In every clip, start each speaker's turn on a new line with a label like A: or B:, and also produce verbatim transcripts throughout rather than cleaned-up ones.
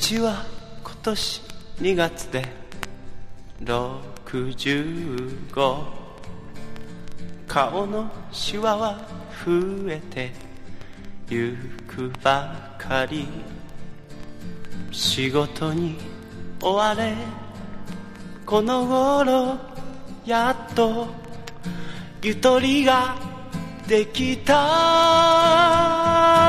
A: 父は今年にがつでろくじゅうご、顔のシワは増えてゆくばかり。仕事に追われこの頃やっとゆとりができた。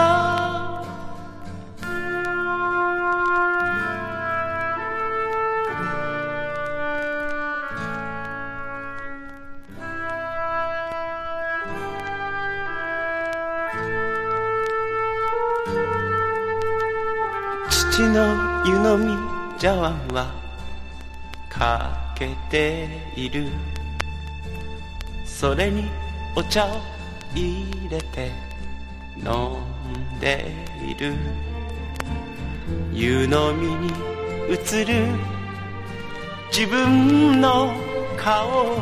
A: 父の湯飲み茶碗は欠けている。それにお茶を入れて飲んでいる。湯飲みに映る自分の顔